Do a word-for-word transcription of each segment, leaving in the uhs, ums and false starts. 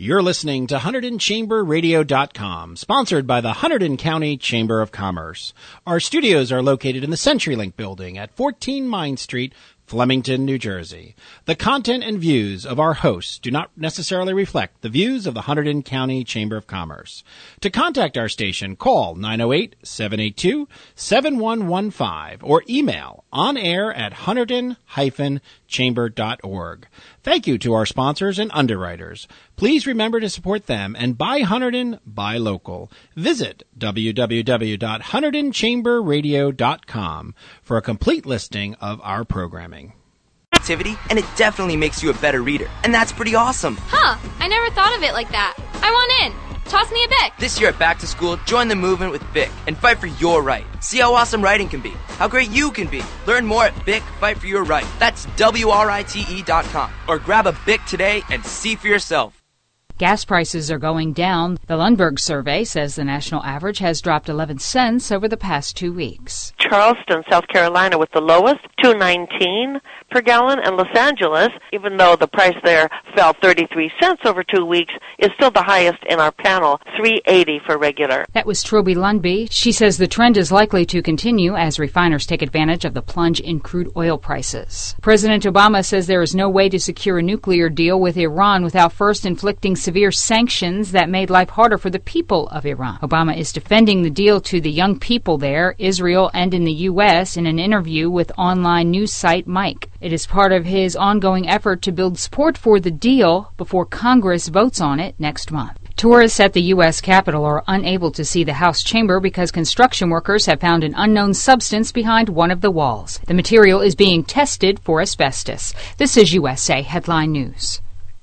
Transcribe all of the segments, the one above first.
You're listening to Hunterdon Chamber Radio dot com, sponsored by the Hunterdon County Chamber of Commerce. Our studios are located in the CenturyLink building at fourteen Mine Street, Flemington, New Jersey. The content and views of our hosts do not necessarily reflect the views of the Hunterdon County Chamber of Commerce. To contact our station, call nine oh eight, seven eight two, seven one one five or email onair at hunterdon dash chamber dot org. Thank you to our sponsors and underwriters. Please remember to support them and buy Hunterdon, buy local. Visit w w w dot hunterdon chamber radio dot com for a complete listing of our programming. Activity, and it definitely makes you a better reader, and that's pretty awesome. Huh, I never thought of it like that. I want in. Toss me a Bic. This year at Back to School, join the movement with Bic and fight for your right. See how awesome writing can be, how great you can be. Learn more at Bic Fight for Your Right. That's W R I T E dot com. Or grab a Bic today and see for yourself. Gas prices are going down. The Lundberg survey says the national average has dropped eleven cents over the past two weeks. Charleston, South Carolina, with the lowest, two nineteen per gallon, and Los Angeles, even though the price there fell thirty-three cents over two weeks, is still the highest in our panel, three eighty for regular. That was Troby Lundby. She says the trend is likely to continue as refiners take advantage of the plunge in crude oil prices. President Obama says there is no way to secure a nuclear deal with Iran without first inflicting severe sanctions that made life harder for the people of Iran. Obama is defending the deal to the young people there, Israel, and in the U S in an interview with online news site Mike. It is part of his ongoing effort to build support for the deal before Congress votes on it next month. Tourists at the U S Capitol are unable to see the House chamber because construction workers have found an unknown substance behind one of the walls. The material is being tested for asbestos. This is U S A Headline News.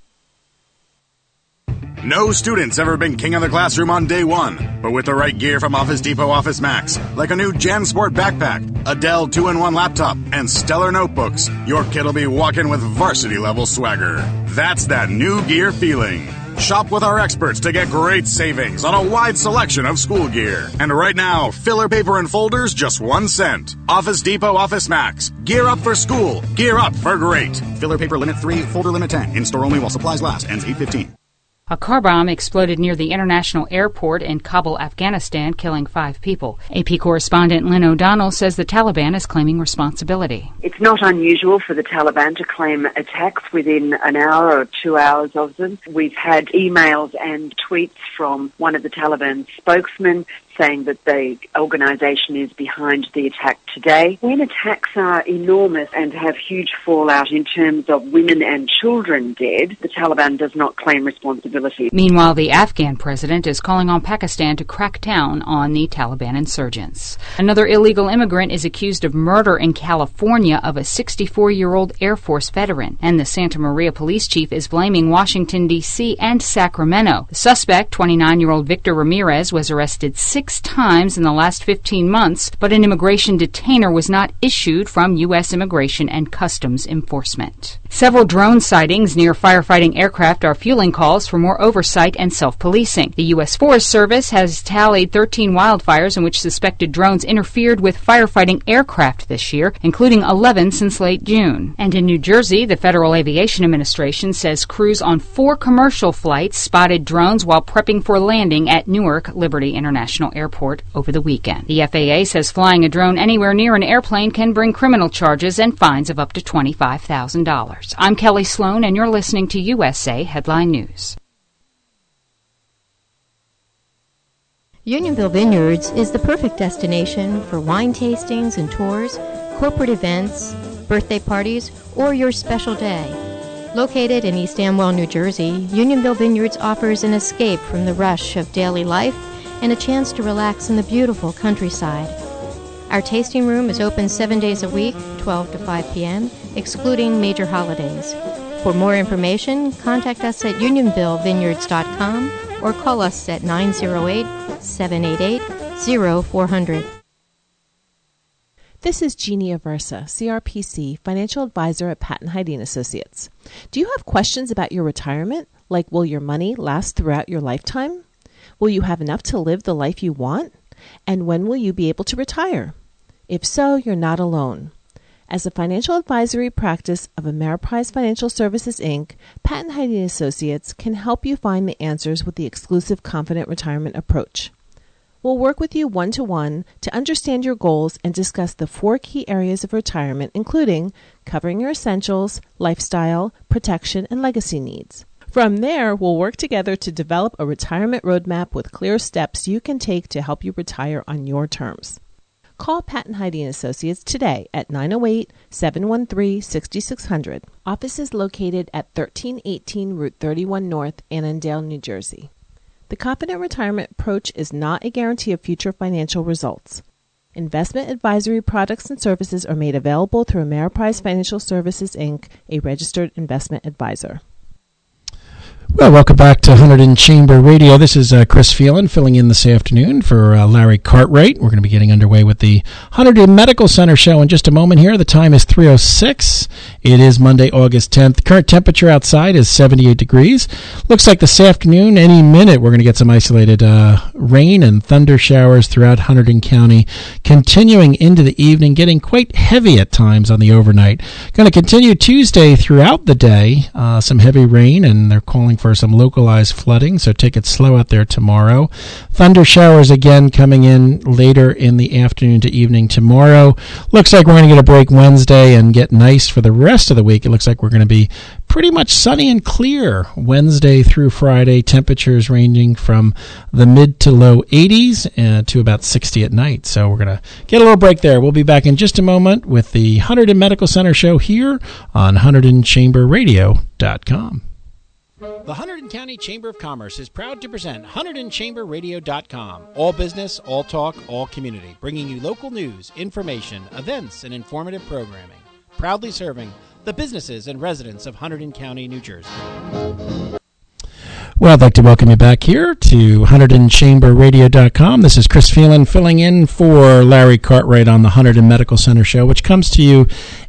No student's ever been king of the classroom on day one, but with the right gear from Office Depot Office Max, like a new JanSport backpack, a Dell two in one laptop, and stellar notebooks, your kid will be walking with varsity-level swagger. That's that new gear feeling. Shop with our experts to get great savings on a wide selection of school gear. And right now, filler paper and folders just one cent. Office Depot Office Max. Gear up for school. Gear up for great. Filler paper limit three, folder limit ten. In store only while supplies last. Ends eight fifteen. A car bomb exploded near the international airport in Kabul, Afghanistan, killing five people. A P correspondent Lynn O'Donnell says the Taliban is claiming responsibility. It's not unusual for the Taliban to claim attacks within an hour or two hours of them. We've had emails and tweets from one of the Taliban spokesmen saying that the organisation is behind the attack today. When attacks are enormous and have huge fallout in terms of women and children dead, the Taliban does not claim responsibility. Meanwhile, the Afghan president is calling on Pakistan to crack down on the Taliban insurgents. Another illegal immigrant is accused of murder in California of a sixty-four-year-old Air Force veteran, and the Santa Maria police chief is blaming Washington, D C and Sacramento. The suspect, twenty-nine-year-old Victor Ramirez, was arrested six times in the last fifteen months, but an immigration detainer was not issued from U S Immigration and Customs Enforcement. Several drone sightings near firefighting aircraft are fueling calls for more oversight and self-policing. The U S Forest Service has tallied thirteen wildfires in which suspected drones interfered with firefighting aircraft this year, including eleven since late June. And in New Jersey, the Federal Aviation Administration says crews on four commercial flights spotted drones while prepping for landing at Newark Liberty International Airport over the weekend. The F A A says flying a drone anywhere near an airplane can bring criminal charges and fines of up to twenty-five thousand dollars. I'm Kelly Sloan, and you're listening to U S A Headline News. Unionville Vineyards is the perfect destination for wine tastings and tours, corporate events, birthday parties, or your special day. Located in East Amwell, New Jersey, Unionville Vineyards offers an escape from the rush of daily life and a chance to relax in the beautiful countryside. Our tasting room is open seven days a week, twelve to five p.m., excluding major holidays. For more information, contact us at unionville vineyards dot com or call us at nine oh eight, seven eight eight, oh four hundred. This is Jeannie Aversa, C R P C, Financial Advisor at Patton Hyde Associates. Do you have questions about your retirement, like will your money last throughout your lifetime? Will you have enough to live the life you want? And when will you be able to retire? If so, you're not alone. As a financial advisory practice of Ameriprise Financial Services, Incorporated, Patent Hyden Associates can help you find the answers with the exclusive Confident Retirement approach. We'll work with you one-to-one to understand your goals and discuss the four key areas of retirement, including covering your essentials, lifestyle, protection, and legacy needs. From there, we'll work together to develop a retirement roadmap with clear steps you can take to help you retire on your terms. Call Patent Hyden Associates today at nine oh eight, seven one three, six six zero zero. Office is located at thirteen eighteen Route thirty-one North, Annandale, New Jersey. The Confident Retirement approach is not a guarantee of future financial results. Investment advisory products and services are made available through Ameriprise Financial Services, Incorporated, a registered investment advisor. Well, welcome back to one hundred Chamber Radio. This is uh, Chris Phelan filling in this afternoon for uh, Larry Cartwright. We're going to be getting underway with the one hundred Medical Center show in just a moment here. The time is three oh six. It is Monday, August tenth. Current temperature outside is seventy-eight degrees. Looks like this afternoon, any minute, we're going to get some isolated uh, rain and thunder showers throughout Hunterdon County, continuing into the evening, getting quite heavy at times on the overnight. Going to continue Tuesday throughout the day, uh, some heavy rain, and they're calling for some localized flooding, so take it slow out there tomorrow. Thunder showers again coming in later in the afternoon to evening tomorrow. Looks like we're going to get a break Wednesday and get nice for the rest of the week. It looks like we're going to be pretty much sunny and clear Wednesday through Friday. Temperatures ranging from the mid to low eighties uh, to about sixty at night. So we're going to get a little break there. We'll be back in just a moment with the Hunterdon Medical Center show here on Hunterdon Chamber Radio dot com. The Hunterdon County Chamber of Commerce is proud to present Hunterdon Chamber Radio dot com. All business, all talk, all community. Bringing you local news, information, events, and informative programming. Proudly serving the businesses and residents of Hunterdon County, New Jersey. Well, I'd like to welcome you back here to Hunterdon Chamber Radio dot com. This is Chris Phelan filling in for Larry Cartwright on the Hunterdon Medical Center show, which comes to you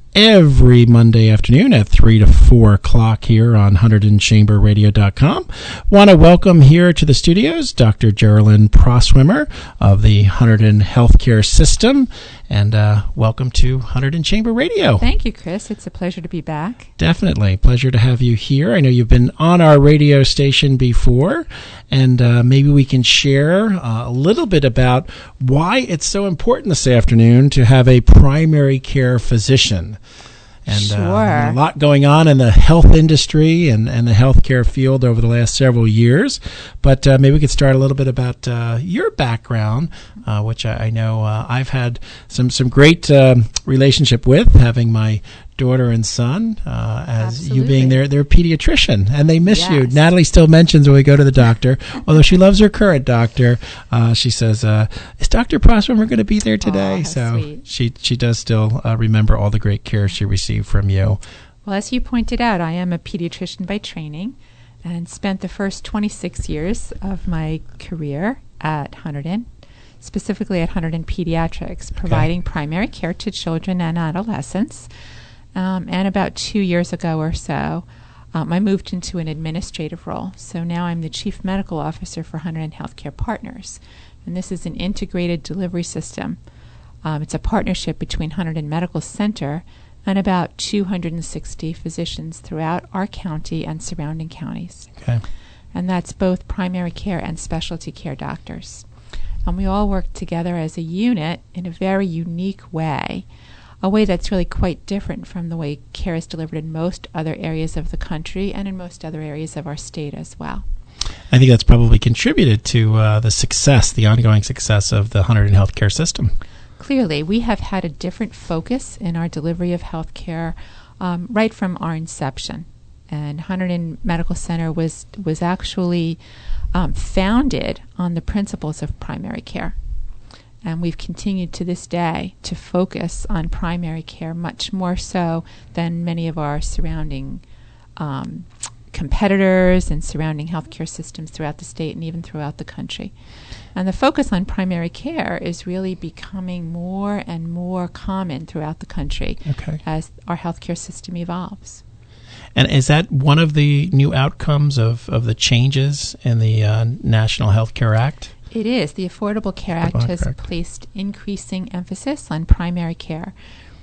every Monday afternoon at three to four o'clock here on Hunterdon Chamber Radio dot com. Want to welcome here to the studios Doctor Geraldine Proswimmer of the Hunterdon Healthcare System. And uh, welcome to Hunterdon Chamber Radio. Thank you, Chris. It's a pleasure to be back. Definitely. Pleasure to have you here. I know you've been on our radio station before, and uh, maybe we can share uh, a little bit about why it's so important this afternoon to have a primary care physician. And sure. uh, a lot going on in the health industry and, and the healthcare field over the last several years. But uh, maybe we could start a little bit about uh, your background, uh, which I, I know uh, I've had some, some great uh, relationship with, having my daughter and son uh, as Absolutely. You being their, their pediatrician, and they miss Yes. you. Natalie still mentions when we go to the doctor, although she loves her current doctor, uh, she says, uh, is Doctor Proswimmer going to be there today? Oh, how so sweet. she she does still uh, remember all the great care she received from you. Well, as you pointed out, I am a pediatrician by training and spent the first twenty-six years of my career at Hunterdon, specifically at Hunterdon Pediatrics, providing okay. primary care to children and adolescents. Um, and about two years ago or so, um, I moved into an administrative role. So now I'm the Chief Medical Officer for Hunterdon Healthcare Partners. And this is an integrated delivery system. Um, it's a partnership between Hunterdon Medical Center and about two hundred sixty physicians throughout our county and surrounding counties. Okay. And that's both primary care and specialty care doctors. And we all work together as a unit in a very unique way, a way that's really quite different from the way care is delivered in most other areas of the country and in most other areas of our state as well. I think that's probably contributed to uh, the success, the ongoing success of the Hunterdon healthcare system. Clearly, we have had a different focus in our delivery of health care um, right from our inception. And Hunterdon Medical Center was, was actually um, founded on the principles of primary care. And we've continued to this day to focus on primary care much more so than many of our surrounding um, competitors and surrounding healthcare systems throughout the state and even throughout the country. And the focus on primary care is really becoming more and more common throughout the country okay. as our healthcare system evolves. And is that one of the new outcomes of, of the changes in the uh, National Health Care Act? It is. The Affordable Care Act Affordable has Care Act. placed increasing emphasis on primary care,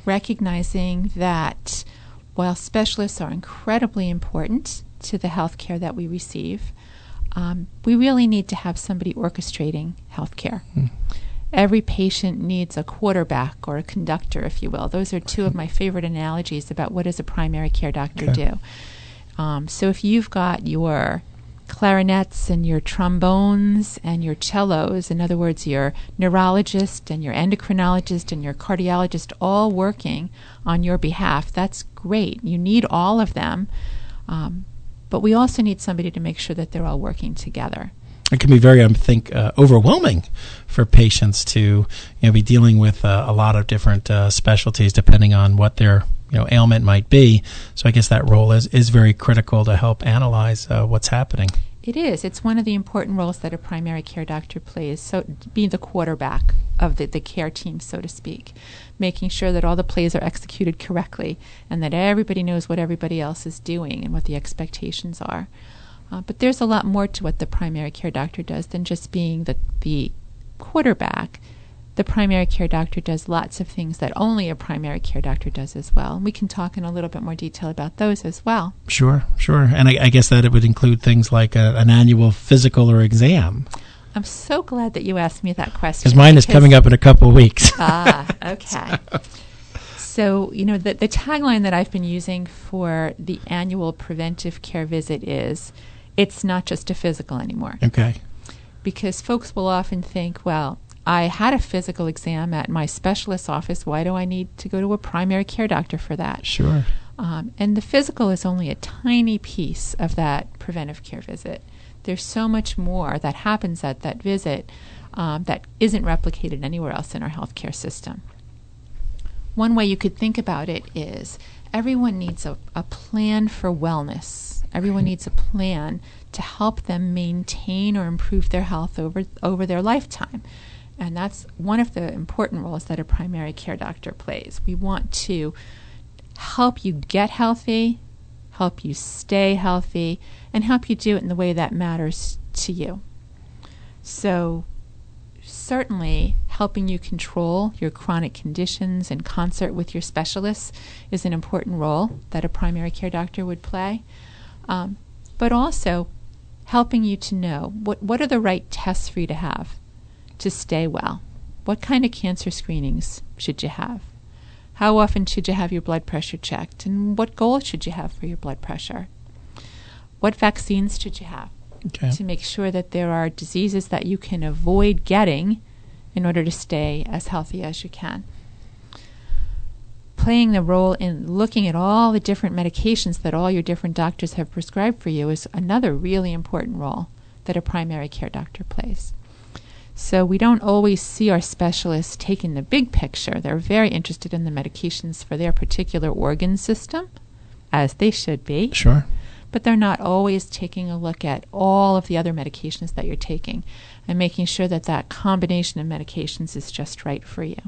recognizing that while specialists are incredibly important to the health care that we receive, um, we really need to have somebody orchestrating health care. Mm. Every patient needs a quarterback or a conductor, if you will. Those are two of my favorite analogies about what does a primary care doctor Okay. do. Um, so if you've got your clarinets and your trombones and your cellos, in other words, your neurologist and your endocrinologist and your cardiologist all working on your behalf, that's great. You need all of them. Um, but we also need somebody to make sure that they're all working together. It can be very, I think, uh, overwhelming for patients to, you know, be dealing with uh, a lot of different uh, specialties depending on what their, you know, ailment might be. So I guess that role is, is very critical to help analyze uh, what's happening. It is. It's one of the important roles that a primary care doctor plays, so being the quarterback of the, the care team, so to speak, making sure that all the plays are executed correctly and that everybody knows what everybody else is doing and what the expectations are. Uh, but there's a lot more to what the primary care doctor does than just being the, the quarterback. The primary care doctor does lots of things that only a primary care doctor does as well. And we can talk in a little bit more detail about those as well. Sure, sure. And I, I guess that it would include things like a, an annual physical or exam. I'm so glad that you asked me that question. Because mine is coming up in a couple of weeks. Ah, okay. So, you know, the, the tagline that I've been using for the annual preventive care visit is, it's not just a physical anymore. Okay. Because folks will often think, well, I had a physical exam at my specialist's office. Why do I need to go to a primary care doctor for that? Sure. Um, and the physical is only a tiny piece of that preventive care visit. There's so much more that happens at that visit um, that isn't replicated anywhere else in our healthcare system. One way you could think about it is everyone needs a, a plan for wellness. Everyone needs a plan to help them maintain or improve their health over over their lifetime. And that's one of the important roles that a primary care doctor plays. We want to help you get healthy, help you stay healthy, and help you do it in the way that matters to you. So certainly helping you control your chronic conditions in concert with your specialists is an important role that a primary care doctor would play. Um, but also helping you to know what, what are the right tests for you to have to stay well. What kind of cancer screenings should you have? How often should you have your blood pressure checked? And what goals should you have for your blood pressure? What vaccines should you have okay. to make sure that there are diseases that you can avoid getting in order to stay as healthy as you can? Playing the role in looking at all the different medications that all your different doctors have prescribed for you is another really important role that a primary care doctor plays. So we don't always see our specialists taking the big picture. They're very interested in the medications for their particular organ system, as they should be. Sure. But they're not always taking a look at all of the other medications that you're taking and making sure that that combination of medications is just right for you.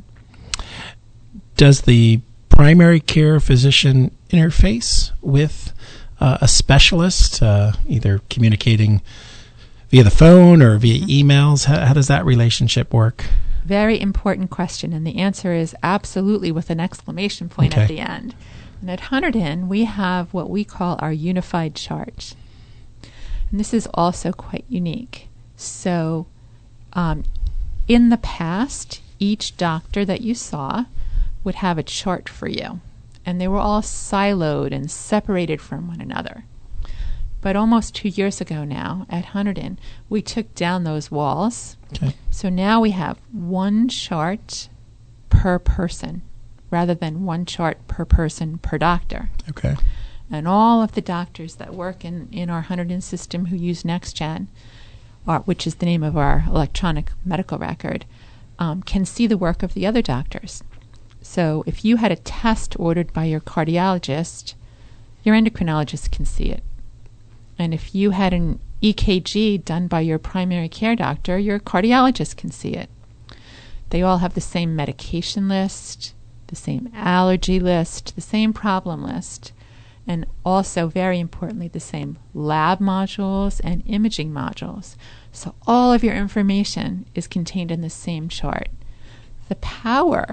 Does the primary care physician interface with uh, a specialist, uh, either communicating via the phone or via emails? How, how does that relationship work? Very important question, and the answer is absolutely with an exclamation point okay. at the end. And at Hunterdon, we have what we call our unified chart. And this is also quite unique. So um, in the past, each doctor that you saw would have a chart for you, and they were all siloed and separated from one another. But almost two years ago now, at Hunterdon, we took down those walls. Okay. So now we have one chart per person, rather than one chart per person per doctor. Okay. And all of the doctors that work in, in our Hunterdon system who use NextGen, or, which is the name of our electronic medical record, um, can see the work of the other doctors. So if you had a test ordered by your cardiologist, your endocrinologist can see it. And if you had an E K G done by your primary care doctor, your cardiologist can see it. They all have the same medication list, the same allergy list, the same problem list, and also, very importantly, the same lab modules and imaging modules. So all of your information is contained in the same chart. The power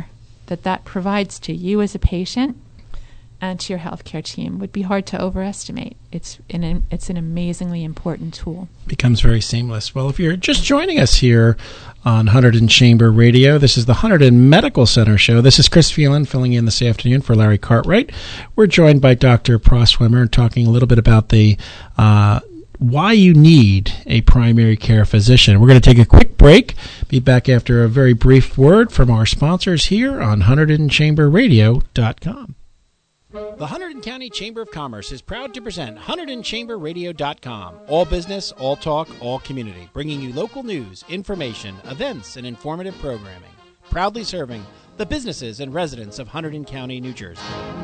that that provides to you as a patient and to your healthcare team would be hard to overestimate. It's an it's an amazingly important tool. Becomes very seamless. Well, if you're just joining us here on Hunterdon Chamber Radio, this is the Hunterdon Medical Center show. This is Chris Phelan filling in this afternoon for Larry Cartwright. We're joined by Doctor Proswimmer and talking a little bit about the uh, why you need a primary care physician. We're going to take a quick break. Be back after a very brief word from our sponsors here on Hunterdon Chamber Radio dot com. The Hunterdon County Chamber of Commerce is proud to present Hunterdon Chamber Radio dot com. All business, all talk, all community. Bringing you local news, information, events, and informative programming. Proudly serving the businesses and residents of Hunterdon County, New Jersey.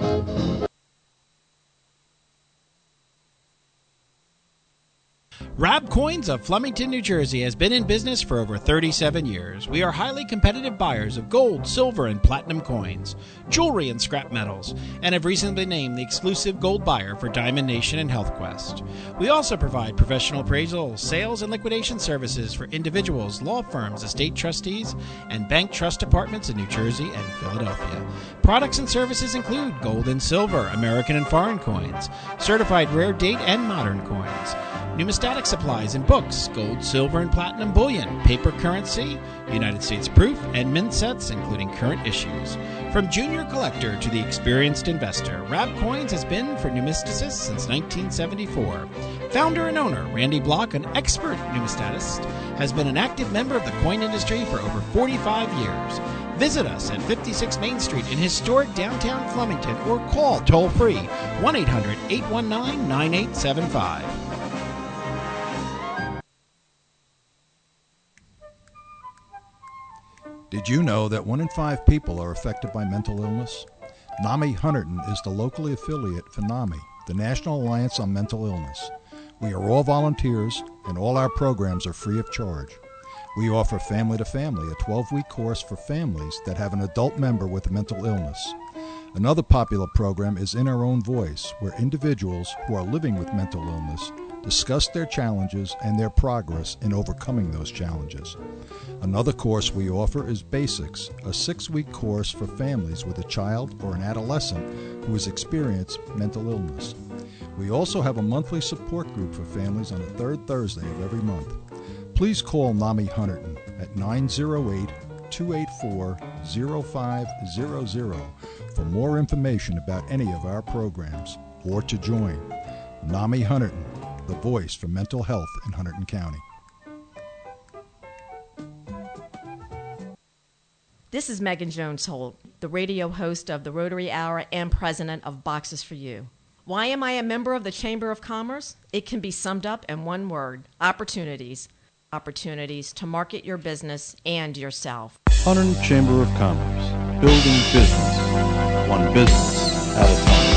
Rab Coins of Flemington, New Jersey has been in business for over thirty-seven years. We are highly competitive buyers of gold, silver, and platinum coins, jewelry, and scrap metals, and have recently been named the exclusive gold buyer for Diamond Nation and HealthQuest. We also provide professional appraisal, sales, and liquidation services for individuals, law firms, estate trustees, and bank trust departments in New Jersey and Philadelphia. Products and services include gold and silver, American and foreign coins, certified rare date and modern coins, numismatic supplies and books, gold, silver, and platinum bullion, paper currency, United States proof, and mint sets, including current issues. From junior collector to the experienced investor, Rab Coins has been for numismaticists since nineteen seventy-four. Founder and owner Randy Block, an expert numismatist, has been an active member of the coin industry for over forty-five years. Visit us at fifty-six Main Street in historic downtown Flemington or call toll-free one eight hundred, eight one nine, nine eight seven five. Did you know that one in five people are affected by mental illness? NAMI Hunterdon is the locally affiliate for NAMI, the National Alliance on Mental Illness. We are all volunteers, and all our programs are free of charge. We offer Family to Family, a twelve-week course for families that have an adult member with a mental illness. Another popular program is In Our Own Voice, where individuals who are living with mental illness discuss their challenges and their progress in overcoming those challenges. Another course we offer is Basics, a six-week course for families with a child or an adolescent who has experienced mental illness. We also have a monthly support group for families on the third Thursday of every month. Please call NAMI Hunterdon at nine oh eight, two eight four, oh five hundred for more information about any of our programs or to join. NAMI Hunterdon, the voice for mental health in Hunterdon County. This is Megan Jones Holt, the radio host of the Rotary Hour and president of Boxes for You. Why am I a member of the Chamber of Commerce? It can be summed up in one word: opportunities. Opportunities to market your business and yourself. Hunterdon Chamber of Commerce, building business, one business at a time.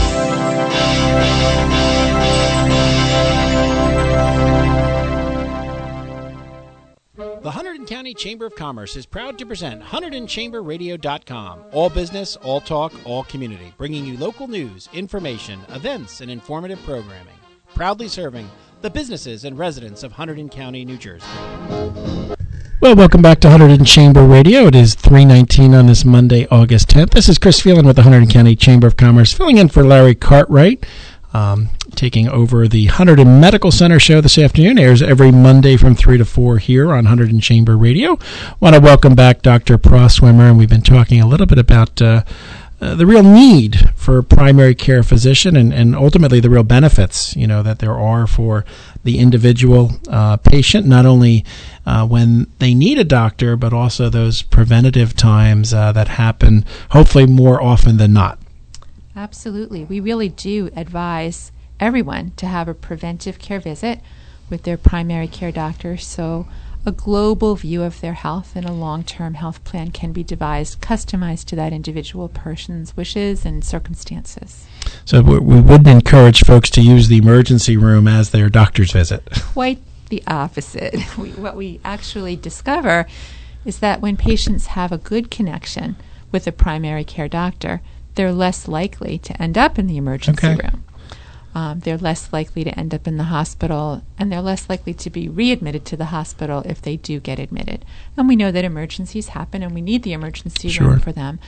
The Hunterdon County Chamber of Commerce is proud to present Hunterdon Chamber Radio dot com. All business, all talk, all community. Bringing you local news, information, events, and informative programming. Proudly serving the businesses and residents of Hunterdon County, New Jersey. Well, welcome back to Hunterdon Chamber Radio. It is three nineteen on this Monday, August tenth. This is Chris Phelan with the Hunterdon County Chamber of Commerce, filling in for Larry Cartwright. Um, taking over the Hunterdon Medical Center show this afternoon. Airs every Monday from three to four here on Hunterdon Chamber Radio. Want to welcome back Doctor Proswimmer, and we've been talking a little bit about uh, uh, the real need for a primary care physician and, and ultimately the real benefits, you know, that there are for the individual uh, patient, not only uh, when they need a doctor, but also those preventative times uh, that happen hopefully more often than not. Absolutely. We really do advise everyone to have a preventive care visit with their primary care doctor, so a global view of their health and a long-term health plan can be devised, customized to that individual person's wishes and circumstances. So we, we would encourage folks to use the emergency room as their doctor's visit. Quite the opposite. We, what we actually discover is that when patients have a good connection with a primary care doctor, they're less likely to end up in the emergency okay. room. Um, they're less likely to end up in the hospital, and they're less likely to be readmitted to the hospital if they do get admitted. And we know that emergencies happen, and we need the emergency sure. room for them.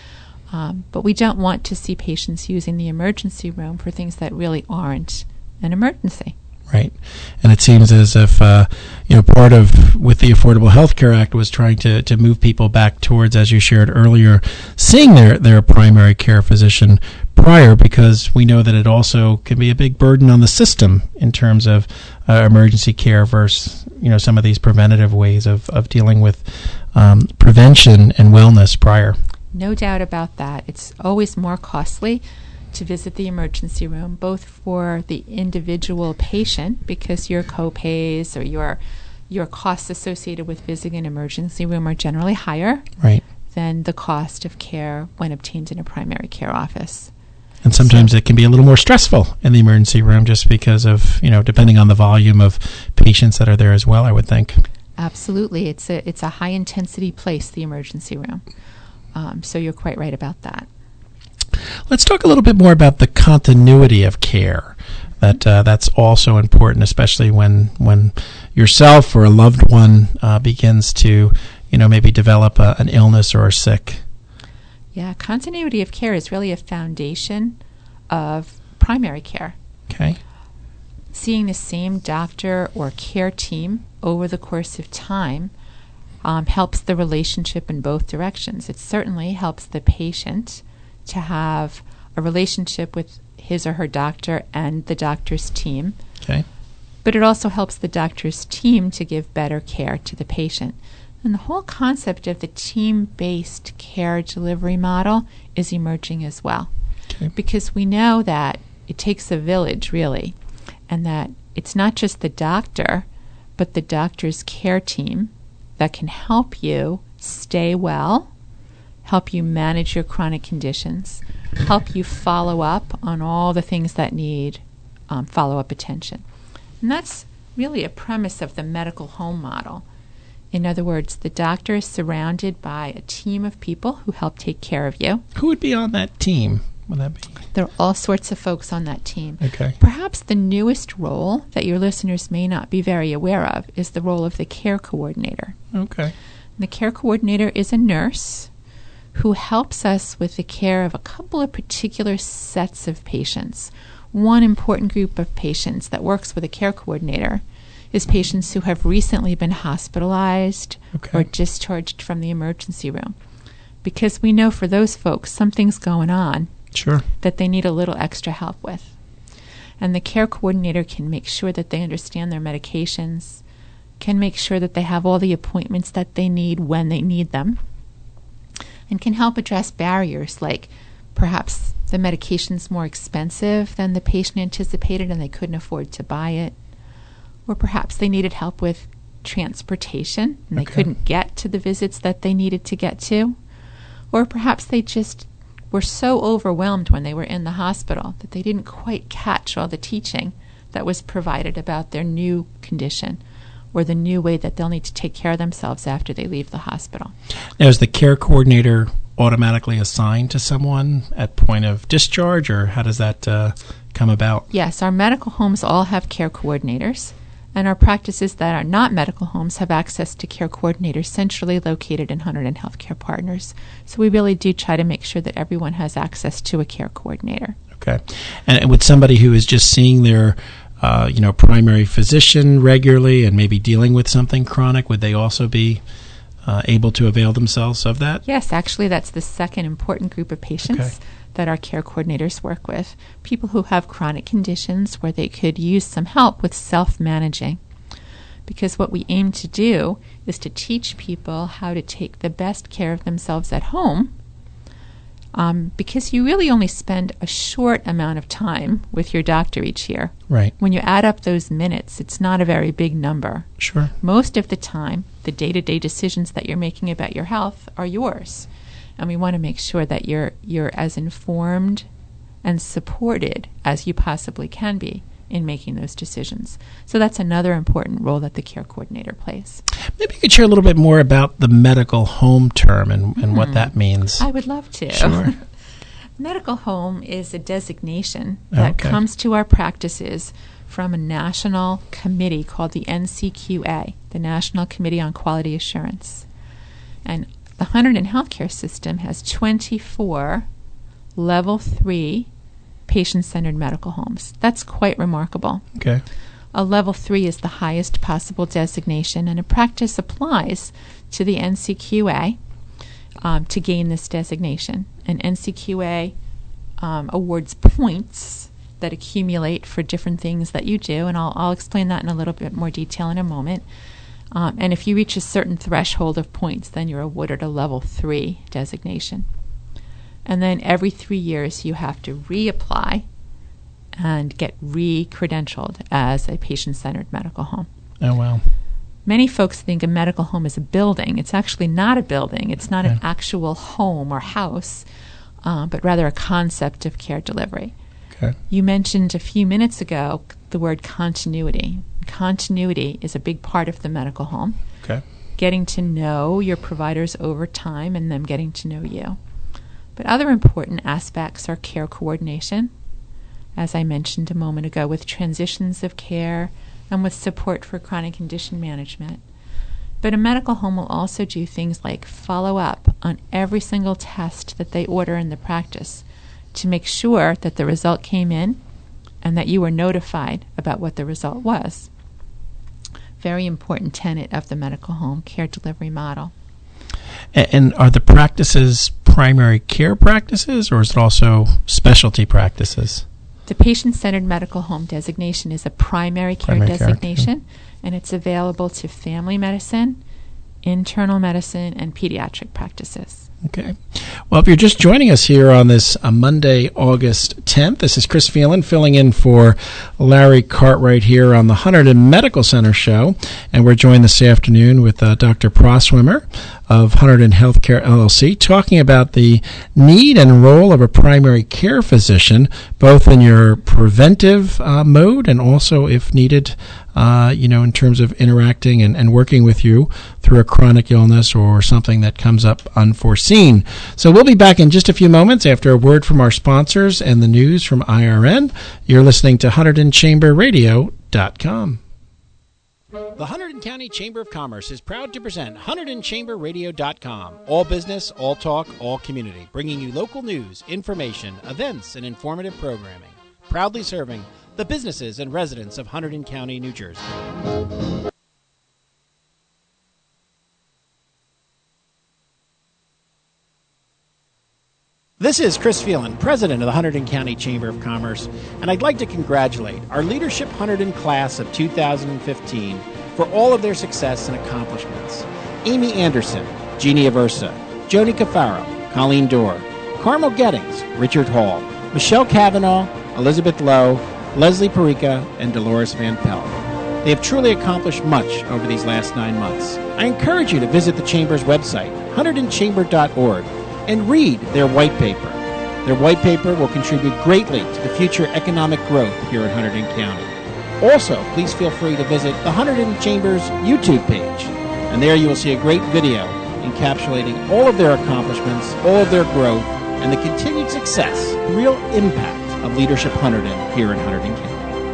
Um, but we don't want to see patients using the emergency room for things that really aren't an emergency. Right. And it seems as if, uh, you know, part of, with the Affordable Health Care Act was trying to, to move people back towards, as you shared earlier, seeing their, their primary care physician prior, because we know that it also can be a big burden on the system in terms of uh, emergency care versus, you know, some of these preventative ways of, of dealing with um, prevention and wellness prior. No doubt about that. It's always more costly to visit the emergency room, both for the individual patient, because your co-pays or your your costs associated with visiting an emergency room are generally higher right. than the cost of care when obtained in a primary care office. And sometimes so, it can be a little more stressful in the emergency room just because of, you know, depending on the volume of patients that are there as well, I would think. Absolutely. It's a, it's a high-intensity place, the emergency room. Um, so you're quite right about that. Let's talk a little bit more about the continuity of care. That uh, that's also important, especially when when yourself or a loved one uh, begins to, you know, maybe develop a, an illness or are sick. Yeah, continuity of care is really a foundation of primary care. Okay. Seeing the same doctor or care team over the course of time um, helps the relationship in both directions. It certainly helps the patient to have a relationship with his or her doctor and the doctor's team. Okay. But it also helps the doctor's team to give better care to the patient. And the whole concept of the team-based care delivery model is emerging as well. Okay. Because we know that it takes a village, really, and that it's not just the doctor, but the doctor's care team that can help you stay well, help you manage your chronic conditions, help you follow up on all the things that need um, follow-up attention. And that's really a premise of the medical home model. In other words, the doctor is surrounded by a team of people who help take care of you. Who would be on that team? Would that be? There are all sorts of folks on that team. Okay. Perhaps the newest role that your listeners may not be very aware of is the role of the care coordinator. Okay. The care coordinator is a nurse who helps us with the care of a couple of particular sets of patients. One important group of patients that works with a care coordinator is patients who have recently been hospitalized okay. or discharged from the emergency room. Because we know for those folks something's going on sure. that they need a little extra help with. And the care coordinator can make sure that they understand their medications, can make sure that they have all the appointments that they need when they need them, and can help address barriers like perhaps the medication's more expensive than the patient anticipated and they couldn't afford to buy it, or perhaps they needed help with transportation and they okay. couldn't get to the visits that they needed to get to, or perhaps they just were so overwhelmed when they were in the hospital that they didn't quite catch all the teaching that was provided about their new condition or the new way that they'll need to take care of themselves after they leave the hospital. Now, is the care coordinator automatically assigned to someone at point of discharge, or how does that uh, come about? Yes, our medical homes all have care coordinators, and our practices that are not medical homes have access to care coordinators centrally located in Hunterdon Healthcare Partners. So we really do try to make sure that everyone has access to a care coordinator. Okay. And with somebody who is just seeing their Uh, you know, primary physician regularly and maybe dealing with something chronic, would they also be uh, able to avail themselves of that? Yes, actually, that's the second important group of patients okay. that our care coordinators work with. People who have chronic conditions where they could use some help with self-managing. Because what we aim to do is to teach people how to take the best care of themselves at home, Um, because you really only spend a short amount of time with your doctor each year. Right. When you add up those minutes, it's not a very big number. Sure. Most of the time, the day-to-day decisions that you're making about your health are yours. And we want to make sure that you're you're as informed and supported as you possibly can be in making those decisions. So that's another important role that the care coordinator plays. Maybe you could share a little bit more about the medical home term and, and mm. what that means. I would love to. Sure. Medical home is a designation that okay. comes to our practices from a national committee called the N C Q A, the National Committee on Quality Assurance. And The Hunterdon healthcare system has twenty-four level three patient-centered medical homes. That's quite remarkable. Okay. A level three is the highest possible designation, and a practice applies to the N C Q A um, to gain this designation. And N C Q A um, awards points that accumulate for different things that you do, and I'll, I'll explain that in a little bit more detail in a moment. Um, and if you reach a certain threshold of points, then you're awarded a level three designation. And then every three years you have to reapply and get re-credentialed as a patient-centered medical home. Oh, wow. Many folks think a medical home is a building. It's actually not a building. It's not Okay. an actual home or house, uh, but rather a concept of care delivery. Okay. You mentioned a few minutes ago the word continuity. Continuity is a big part of the medical home. Okay. Getting to know your providers over time and them getting to know you. But other important aspects are care coordination, as I mentioned a moment ago, with transitions of care and with support for chronic condition management. But a medical home will also do things like follow up on every single test that they order in the practice to make sure that the result came in and that you were notified about what the result was. Very important tenet of the medical home care delivery model. And, and are the practices primary care practices, or is it also specialty practices? The patient-centered medical home designation is a primary care Primary care, designation, and it's available to family medicine, internal medicine, and pediatric practices. Okay. Well, if you're just joining us here on this uh, Monday, August tenth, this is Chris Phelan filling in for Larry Cartwright here on the Hunterdon Medical Center show, and we're joined this afternoon with uh, Doctor Proswimmer of Hunterdon Healthcare L L C, talking about the need and role of a primary care physician, both in your preventive uh, mode and also, if needed, uh, you know, in terms of interacting and, and working with you through a chronic illness or something that comes up unforeseen. So we'll be back in just a few moments after a word from our sponsors and the news from I R N. You're listening to Hunterdon Chamber Radio dot com. The Hunterdon County Chamber of Commerce is proud to present Hunterdon Chamber Radio dot com. All business, all talk, all community, bringing you local news, information, events, and informative programming. Proudly serving the businesses and residents of Hunterdon County, New Jersey. This is Chris Phelan, president of the Hunterdon County Chamber of Commerce, and I'd like to congratulate our Leadership Hunterdon class of two thousand fifteen for all of their success and accomplishments. Amy Anderson, Jeannie Aversa, Joni Cafaro, Colleen Dorr, Carmel Gettings, Richard Hall, Michelle Cavanaugh, Elizabeth Lowe, Leslie Perica, and Dolores Van Pelt. They have truly accomplished much over these last nine months. I encourage you to visit the Chamber's website, Hunterdon Chamber dot org, and read their white paper. Their white paper will contribute greatly to the future economic growth here in Hunterdon County. Also, please feel free to visit the Hunterdon Chamber's YouTube page, and there you will see a great video encapsulating all of their accomplishments, all of their growth, and the continued success and real impact of Leadership Hunterdon here in Hunterdon County.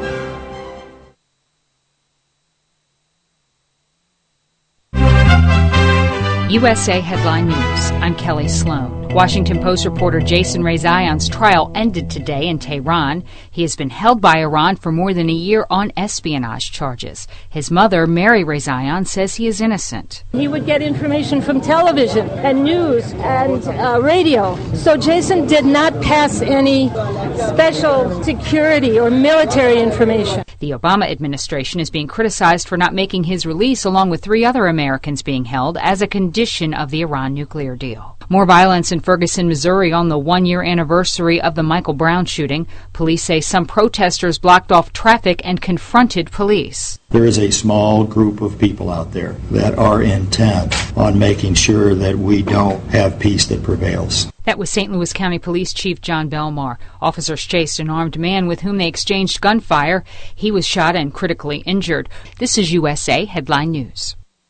U S A Headline News. I'm Kelly Sloan. Washington Post reporter Jason Rezaian's trial ended today in Tehran. He has been held by Iran for more than a year on espionage charges. His mother, Mary Rezaian, says he is innocent. He would get information from television and news and uh, radio. So Jason did not pass any special security or military information. The Obama administration is being criticized for not making his release, along with three other Americans being held, as a condition of the Iran nuclear deal. More violence in Ferguson, Missouri on the one-year anniversary of the Michael Brown shooting. Police say some protesters blocked off traffic and confronted police. There is a small group of people out there that are intent on making sure that we don't have peace that prevails. That was Saint Louis County Police Chief John Belmar. Officers chased an armed man with whom they exchanged gunfire. He was shot and critically injured. This is U S A Headline News.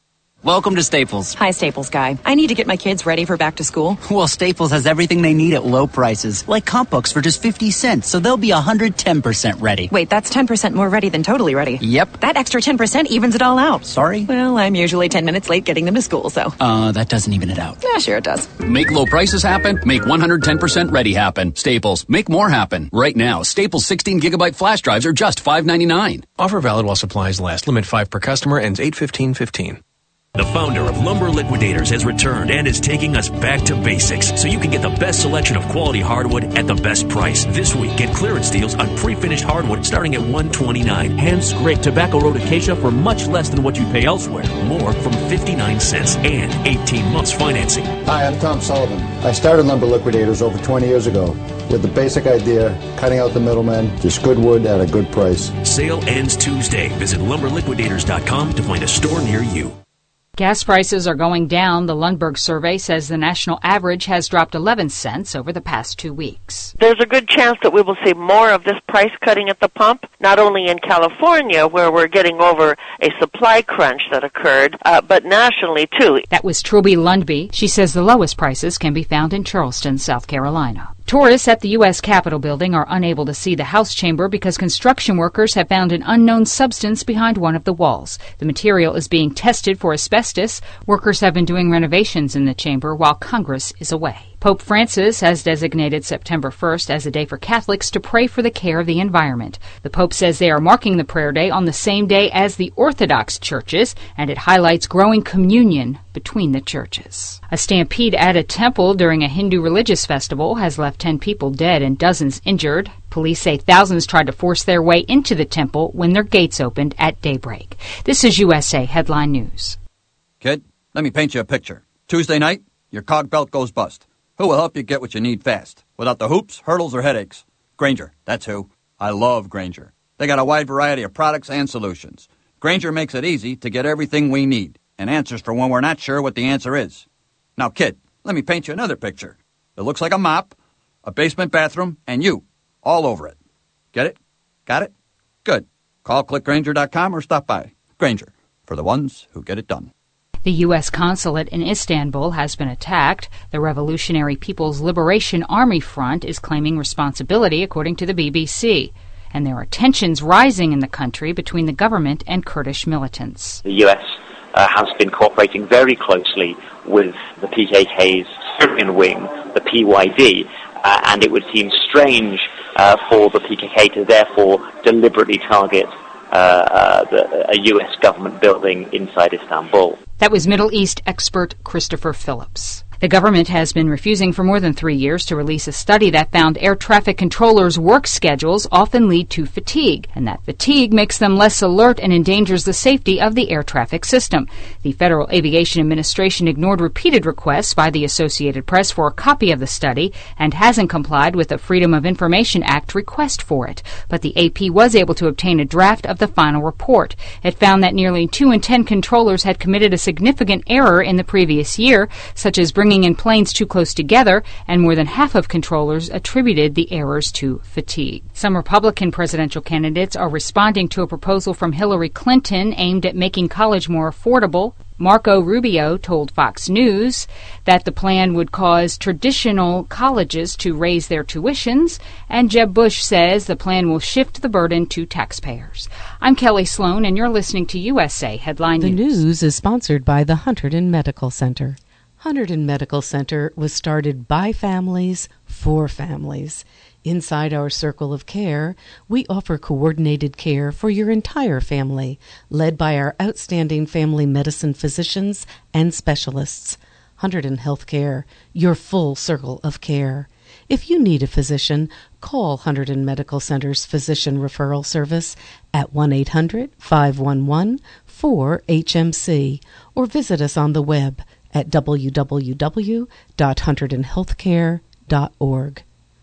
Welcome to Staples. Hi, Staples guy. I need to get my kids ready for back to school. Well, Staples has everything they need at low prices, like comp books for just fifty cents, so they'll be one hundred ten percent ready. Wait, that's ten percent more ready than totally ready. Yep. That extra ten percent evens it all out. Sorry? Well, I'm usually ten minutes late getting them to school, so. Uh, that doesn't even it out. Yeah, sure it does. Make low prices happen. Make one hundred ten percent ready happen. Staples. Make more happen. Right now, Staples sixteen gigabyte flash drives are just five ninety-nine. Offer valid while supplies last. Limit five per customer. Ends eight fifteen fifteen. The founder of Lumber Liquidators has returned and is taking us back to basics so you can get the best selection of quality hardwood at the best price. This week, get clearance deals on pre-finished hardwood starting at one twenty-nine. Hand-scraped tobacco road acacia for much less than what you pay elsewhere. More from fifty-nine cents and eighteen months financing. Hi, I'm Tom Sullivan. I started Lumber Liquidators over twenty years ago with the basic idea, cutting out the middlemen, just good wood at a good price. Sale ends Tuesday. Visit lumber liquidators dot com to find a store near you. Gas prices are going down. The Lundberg survey says the national average has dropped eleven cents over the past two weeks. There's a good chance that we will see more of this price cutting at the pump, not only in California, where we're getting over a supply crunch that occurred, uh, but nationally, too. That was Trilby Lundby. She says the lowest prices can be found in Charleston, South Carolina. Tourists at the U S Capitol building are unable to see the House chamber because construction workers have found an unknown substance behind one of the walls. The material is being tested for asbestos. Workers have been doing renovations in the chamber while Congress is away. Pope Francis has designated September first as a day for Catholics to pray for the care of the environment. The Pope says they are marking the prayer day on the same day as the Orthodox churches, and it highlights growing communion between the churches. A stampede at a temple during a Hindu religious festival has left ten people dead and dozens injured. Police say thousands tried to force their way into the temple when their gates opened at daybreak. This is U S A Headline News. Kid, let me paint you a picture. Tuesday night, your cog belt goes bust. Who will help you get what you need fast, without the hoops, hurdles, or headaches? Grainger, that's who. I love Grainger. They got a wide variety of products and solutions. Grainger makes it easy to get everything we need, and answers for when we're not sure what the answer is. Now, kid, let me paint you another picture. It looks like a mop, a basement bathroom, and you, all over it. Get it? Got it? Good. Call click grainger dot com or stop by. Grainger, for the ones who get it done. The U S consulate in Istanbul has been attacked. The Revolutionary People's Liberation Army Front is claiming responsibility, according to the B B C. And there are tensions rising in the country between the government and Kurdish militants. The U S uh, has been cooperating very closely with the P K K's Syrian wing, the P Y D, uh, and it would seem strange uh, for the P K K to therefore deliberately target uh, uh, the, a U S government building inside Istanbul. That was Middle East expert Christopher Phillips. The government has been refusing for more than three years to release a study that found air traffic controllers' work schedules often lead to fatigue, and that fatigue makes them less alert and endangers the safety of the air traffic system. The Federal Aviation Administration ignored repeated requests by the Associated Press for a copy of the study and hasn't complied with the Freedom of Information Act request for it. But the A P was able to obtain a draft of the final report. It found that nearly two in ten controllers had committed a significant error in the previous year, such as bringing in planes too close together, and more than half of controllers attributed the errors to fatigue. Some Republican presidential candidates are responding to a proposal from Hillary Clinton aimed at making college more affordable. Marco Rubio told Fox News that the plan would cause traditional colleges to raise their tuitions, and Jeb Bush says the plan will shift the burden to taxpayers. I'm Kelly Sloan, and you're listening to U S A Headline News. The news is sponsored by the Hunterdon Medical Center. Hunterdon Medical Center was started by families for families. Inside our circle of care, we offer coordinated care for your entire family, led by our outstanding family medicine physicians and specialists. Hunterdon Healthcare, your full circle of care. If you need a physician, call Hunterdon Medical Center's Physician Referral Service at one eight hundred, five one one, four H M C or visit us on the web at w w w dot hunterdon healthcare dot org.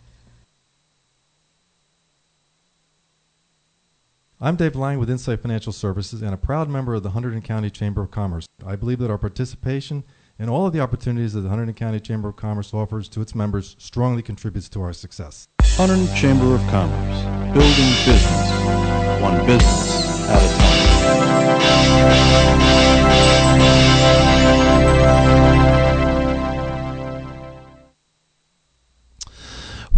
I'm Dave Lang with Insight Financial Services and a proud member of the Hunterdon County Chamber of Commerce. I believe that our participation in all of the opportunities that the Hunterdon County Chamber of Commerce offers to its members strongly contributes to our success. Hunterdon Chamber of Commerce, building business, one business at a time.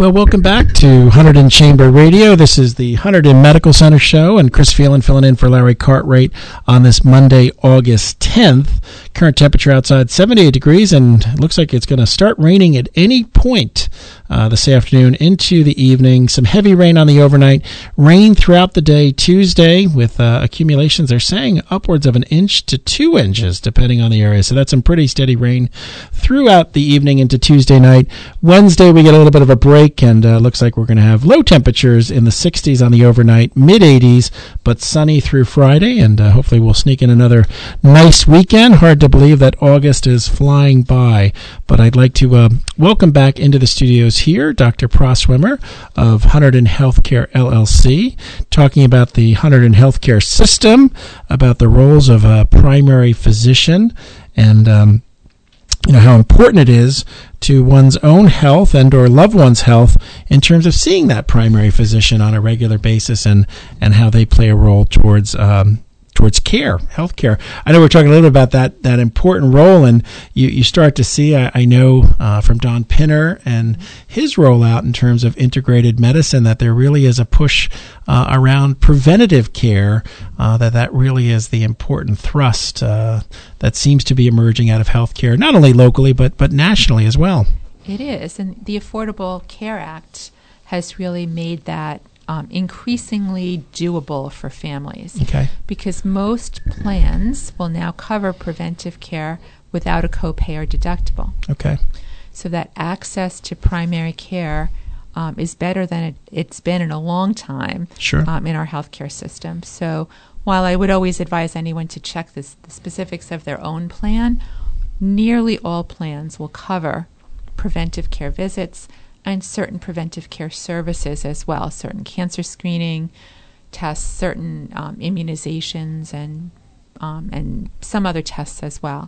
Well, welcome back to Hunterdon Chamber Radio. This is the Hunterdon Medical Center show, and Chris Phelan filling in for Larry Cartwright on this Monday, August tenth. Current temperature outside seventy-eight degrees, and it looks like it's going to start raining at any point uh, this afternoon into the evening. Some heavy rain on the overnight, rain throughout the day Tuesday with uh, accumulations, they're saying upwards of an inch to two inches, depending on the area. So that's some pretty steady rain throughout the evening into Tuesday night. Wednesday, we get a little bit of a break, and uh, looks like we're going to have low temperatures in the sixties on the overnight, mid-eighties, but sunny through Friday, and uh, hopefully we'll sneak in another nice weekend. Hard to believe that August is flying by, but I'd like to uh, welcome back into the studios here Doctor Proswimmer of Hunterdon Healthcare L L C, talking about the Hunterdon Healthcare System, about the roles of a primary physician, and um, you know how important it is to one's own health and or loved one's health in terms of seeing that primary physician on a regular basis, and, and how they play a role towards um, towards care, health care. I know we're talking a little bit about that that important role, and you, you start to see, I, I know uh, from Don Pinner and his rollout in terms of integrated medicine, that there really is a push uh, around preventative care, uh, that that really is the important thrust uh, that seems to be emerging out of healthcare, not only locally, but, but nationally as well. It is, and the Affordable Care Act has really made that Um, increasingly doable for families. Okay. Because most plans will now cover preventive care without a copay or deductible. Okay. So that access to primary care um, is better than it, it's been in a long time. Sure. Um, in our healthcare system. So while I would always advise anyone to check this, the specifics of their own plan, nearly all plans will cover preventive care visits and certain preventive care services as well, certain cancer screening tests, certain um, immunizations, and um, and some other tests as well.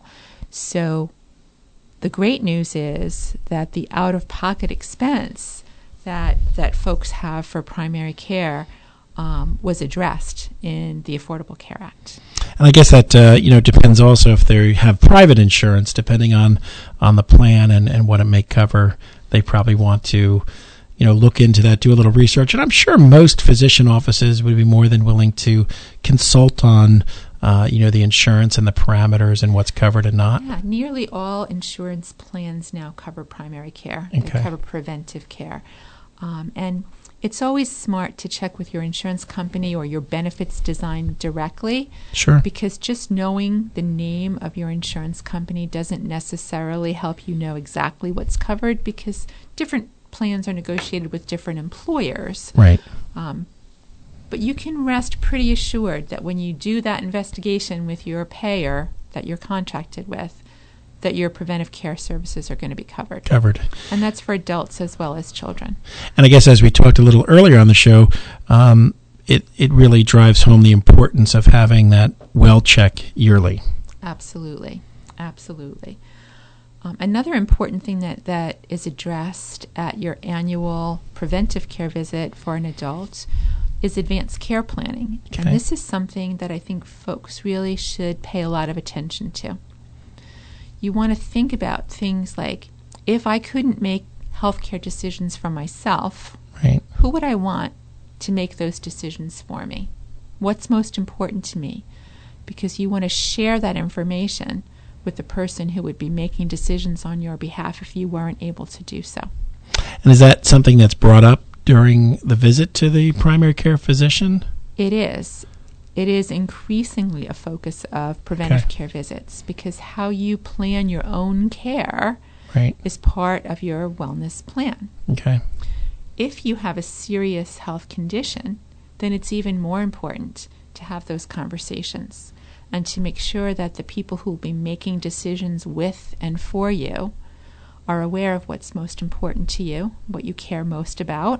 So the great news is that the out-of-pocket expense that that folks have for primary care um, was addressed in the Affordable Care Act. And I guess that uh, you know depends also if they have private insurance, depending on, on the plan and, and what it may cover. They probably want to, you know, look into that, do a little research. And I'm sure most physician offices would be more than willing to consult on, uh, you know, the insurance and the parameters and what's covered and not. Yeah, nearly all insurance plans now cover primary care. Okay. They cover preventive care. Um, and it's always smart to check with your insurance company or your benefits design directly. Sure. Because just knowing the name of your insurance company doesn't necessarily help you know exactly what's covered, because different plans are negotiated with different employers. Right. Um, but you can rest pretty assured that when you do that investigation with your payer that you're contracted with, that your preventive care services are going to be covered. Covered. And that's for adults as well as children. And I guess as we talked a little earlier on the show, um, it, it really drives home the importance of having that well check yearly. Absolutely. Absolutely. Um, another important thing that, that is addressed at your annual preventive care visit for an adult is advanced care planning. Okay. And this is something that I think folks really should pay a lot of attention to. You want to think about things like, if I couldn't make healthcare decisions for myself, right, who would I want to make those decisions for me? What's most important to me? Because you want to share that information with the person who would be making decisions on your behalf if you weren't able to do so. And is that something that's brought up during the visit to the primary care physician? It is. It is increasingly a focus of preventive Okay. care visits, because how you plan your own care Right. is part of your wellness plan. Okay. If you have a serious health condition, then it's even more important to have those conversations and to make sure that the people who will be making decisions with and for you are aware of what's most important to you, what you care most about,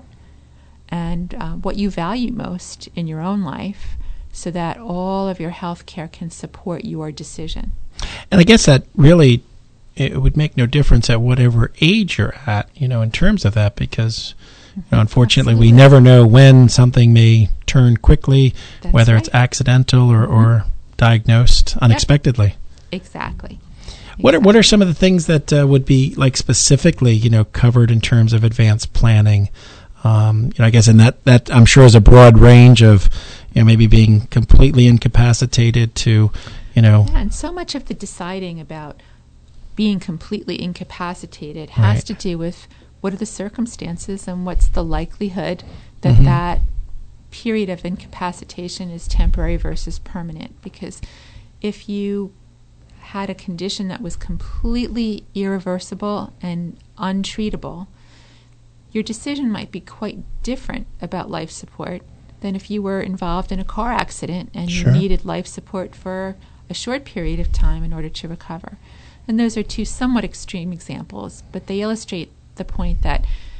and uh, what you value most in your own life, so that all of your health care can support your decision. And I guess that really, it would make no difference at whatever age you're at, you know, in terms of that, because you know, unfortunately Absolutely. we never know when something may turn quickly, That's whether right. it's accidental or, or diagnosed unexpectedly. Exactly. What are, what are some of the things that uh, would be like specifically, you know, covered in terms of advanced planning? Um, you know, I guess in that, that I'm sure is a broad range of, you know, maybe being completely incapacitated to, you know. Yeah, and so much of the deciding about being completely incapacitated has Right. to do with what are the circumstances and what's the likelihood that Mhm. that period of incapacitation is temporary versus permanent. Because if you had a condition that was completely irreversible and untreatable, your decision might be quite different about life support than if you were involved in a car accident and Sure. you needed life support for a short period of time in order to recover. And those are two somewhat extreme examples, but they illustrate the point that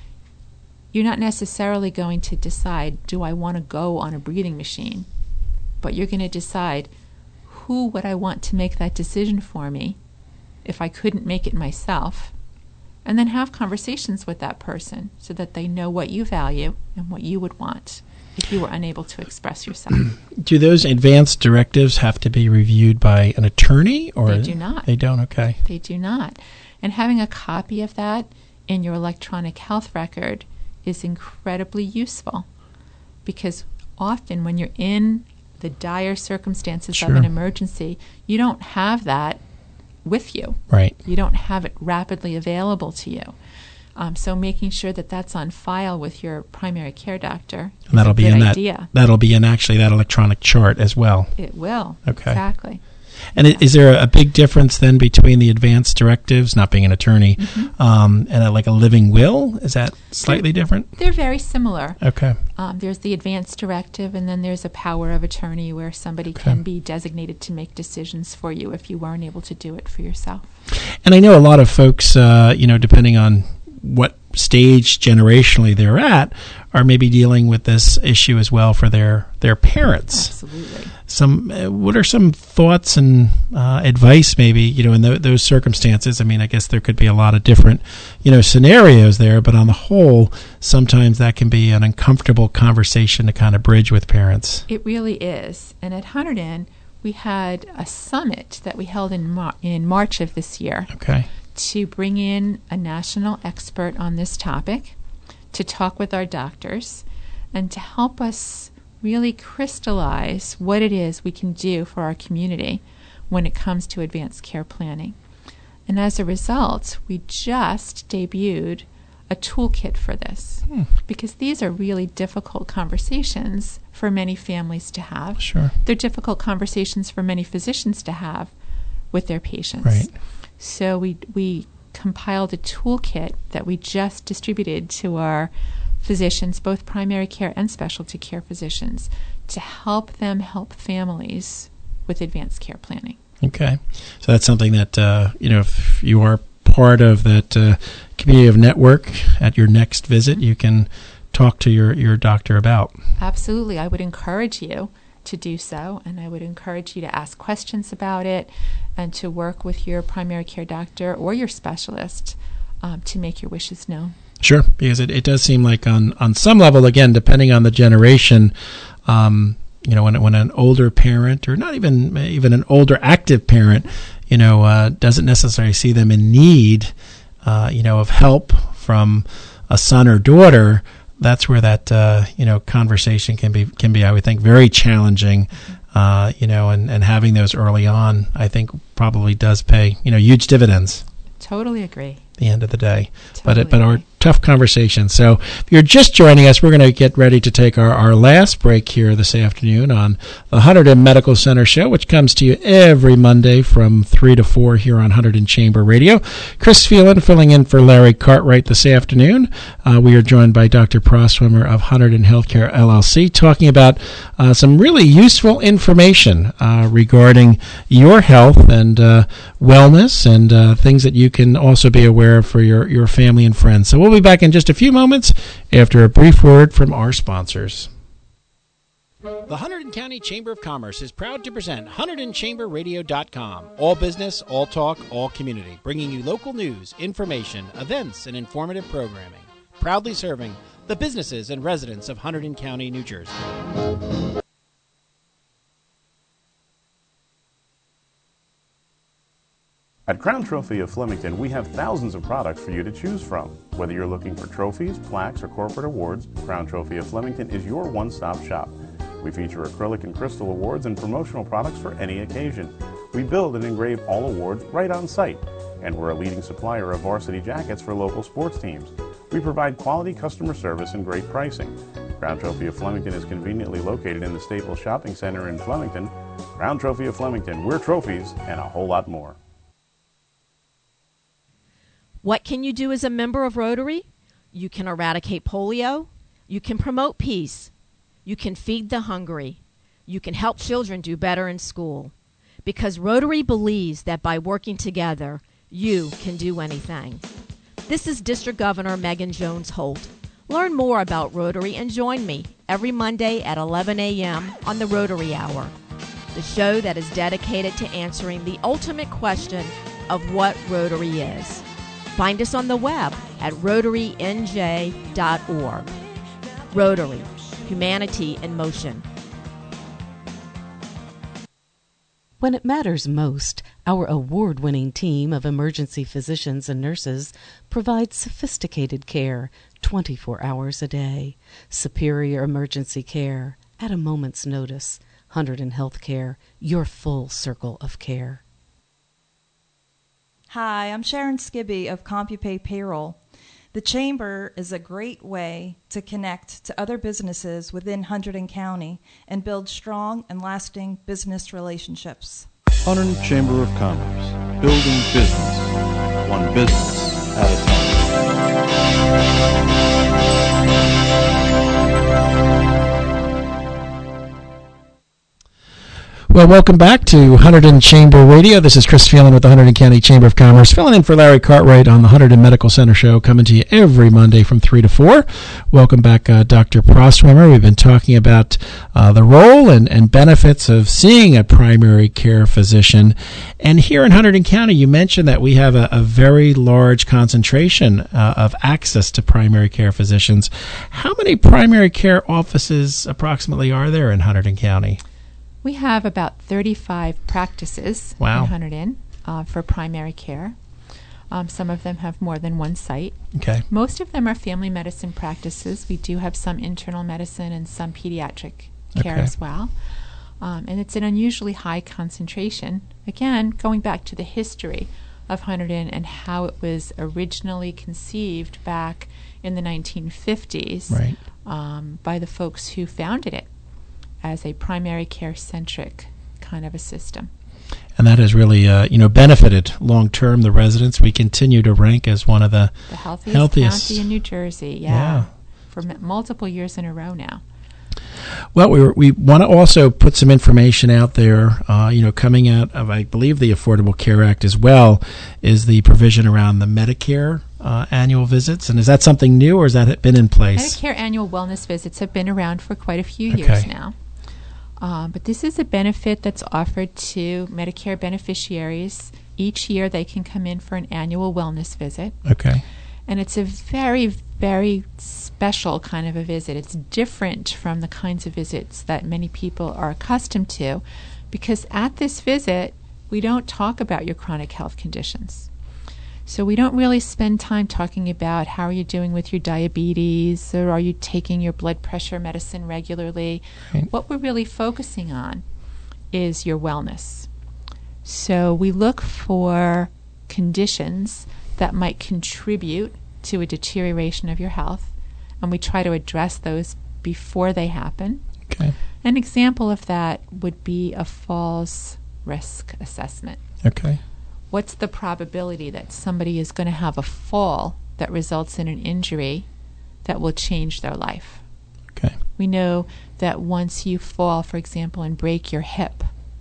you're not necessarily going to decide, do I want to go on a breathing machine? But you're going to decide, who would I want to make that decision for me if I couldn't make it myself? And then have conversations with that person so that they know what you value and what you would want if you were unable to express yourself. Do those advanced directives have to be reviewed by an attorney, or They do not. They don't. Okay. They do not. And having a copy of that in your electronic health record is incredibly useful, because often when you're in the dire circumstances Sure. of an emergency, you don't have that with you. Right. You don't have it rapidly available to you. Um, so making sure that that's on file with your primary care doctor is And that'll a be good in that. idea. That'll be in actually that electronic chart as well. It will. Okay. Exactly. And i- is there a big difference then between the advanced directives, not being an attorney, Mhm. um, and a, like a living will? Is that slightly different? They're very similar. Okay. Um, there's the advanced directive, and then there's a power of attorney where somebody can be designated to make decisions for you if you weren't able to do it for yourself. And I know a lot of folks, uh, you know, depending on what stage generationally they're at, are maybe dealing with this issue as well for their, their parents. Absolutely. Some, uh, what are some thoughts and uh, advice maybe, you know, in th- those circumstances? I mean, I guess there could be a lot of different, you know, scenarios there, but on the whole, sometimes that can be an uncomfortable conversation to kind of bridge with parents. It really is. And at Hunterdon, we had a summit that we held in Mar- in March of this year. Okay. To bring in a national expert on this topic, to talk with our doctors, and to help us really crystallize what it is we can do for our community when it comes to advanced care planning. And as a result, we just debuted a toolkit for this, Hmm. because these are really difficult conversations for many families to have. Sure. They're difficult conversations for many physicians to have with their patients. Right. So we we compiled a toolkit that we just distributed to our physicians, both primary care and specialty care physicians, to help them help families with advanced care planning. Okay. So that's something that, uh, you know, if you are part of that uh, community of network at your next visit, you can talk to your, your doctor about. Absolutely. I would encourage you to do so, and I would encourage you to ask questions about it and to work with your primary care doctor or your specialist um, to make your wishes known. Sure, because it, it does seem like on, on some level, again, depending on the generation, um, you know, when when an older parent, or not even even an older active parent, you know, uh, doesn't necessarily see them in need, uh, you know, of help from a son or daughter, that's where that uh, you know conversation can be can be I would think very challenging, uh, you know, and, and having those early on, I think probably does pay you know huge dividends. Totally agree. At the end of the day, Totally but it, but our tough conversation. So if you're just joining us, we're going to get ready to take our, our last break here this afternoon on the Hunterdon Medical Center show, which comes to you every Monday from three to four here on Hunterdon Chamber Radio. Chris Phelan filling in for Larry Cartwright this afternoon. Uh, we are joined by Doctor Proswimmer of Hunterdon Healthcare L L C, talking about uh, some really useful information uh, regarding your health and uh, wellness, and uh, things that you can also be aware of for your, your family and friends. So we'll be back in just a few moments after a brief word from our sponsors. The Hunterdon County Chamber of Commerce is proud to present Hunterdon Chamber Radio dot com. All business, all talk, all community, bringing you local news, information, events, and informative programming. Proudly serving the businesses and residents of Hunterdon County, New Jersey. At Crown Trophy of Flemington, we have thousands of products for you to choose from. Whether you're looking for trophies, plaques, or corporate awards, Crown Trophy of Flemington is your one-stop shop. We feature acrylic and crystal awards and promotional products for any occasion. We build and engrave all awards right on site, and we're a leading supplier of varsity jackets for local sports teams. We provide quality customer service and great pricing. Crown Trophy of Flemington is conveniently located in the Staples Shopping Center in Flemington. Crown Trophy of Flemington, we're trophies and a whole lot more. What can you do as a member of Rotary? You can eradicate polio. You can promote peace. You can feed the hungry. You can help children do better in school. Because Rotary believes that by working together, you can do anything. This is District Governor Megan Jones Holt. Learn more about Rotary and join me every Monday at eleven a.m. on the Rotary Hour, the show that is dedicated to answering the ultimate question of what Rotary is. Find us on the web at rotary n j dot org. Rotary, humanity in motion. When it matters most, our award-winning team of emergency physicians and nurses provides sophisticated care twenty-four hours a day. Superior emergency care at a moment's notice. Hunterdon Healthcare, your full circle of care. Hi, I'm Sharon Skibby of CompuPay Payroll. The Chamber is a great way to connect to other businesses within Hunterdon County and build strong and lasting business relationships. Hunterdon Chamber of Commerce, building business, one business at a time. Well, welcome back to Hunterdon Chamber Radio. This is Chris Phelan with the Hunterdon County Chamber of Commerce, filling in for Larry Cartwright on the Hunterdon Medical Center show, coming to you every Monday from three to four. Welcome back, uh, Doctor Proswimmer. We've been talking about uh, the role and, and benefits of seeing a primary care physician. And here in Hunterdon County, you mentioned that we have a, a very large concentration uh, of access to primary care physicians. How many primary care offices approximately are there in Hunterdon County? We have about thirty-five practices wow. in Hunterdon uh, for primary care. Um, some of them have more than one site. Okay. Most of them are family medicine practices. We do have some internal medicine and some pediatric care okay. as well. Um, and it's an unusually high concentration. Again, going back to the history of Hunterdon and how it was originally conceived back in the nineteen fifties right. um, by the folks who founded it as a primary care-centric kind of a system. And that has really, uh, you know, benefited long-term the residents. We continue to rank as one of the, the healthiest, healthiest county in New Jersey, yeah, yeah. for m- multiple years in a row now. Well, we were, we want to also put some information out there, uh, you know, coming out of, I believe, the Affordable Care Act as well, is the provision around the Medicare uh, annual visits. And is that something new, or has that been in place? Medicare annual wellness visits have been around for quite a few okay. years now. Um, but this is a benefit that's offered to Medicare beneficiaries. Each year they can come in for an annual wellness visit. Okay. And it's a very, very special kind of a visit. It's different from the kinds of visits that many people are accustomed to, because at this visit, we don't talk about your chronic health conditions. So we don't really spend time talking about how are you doing with your diabetes, or are you taking your blood pressure medicine regularly. Right. What we're really focusing on is your wellness. So we look for conditions that might contribute to a deterioration of your health, and we try to address those before they happen. Okay. An example of that would be a falls risk assessment. Okay. What's the probability that somebody is going to have a fall that results in an injury that will change their life? Okay. We know that once you fall, for example, and break your hip,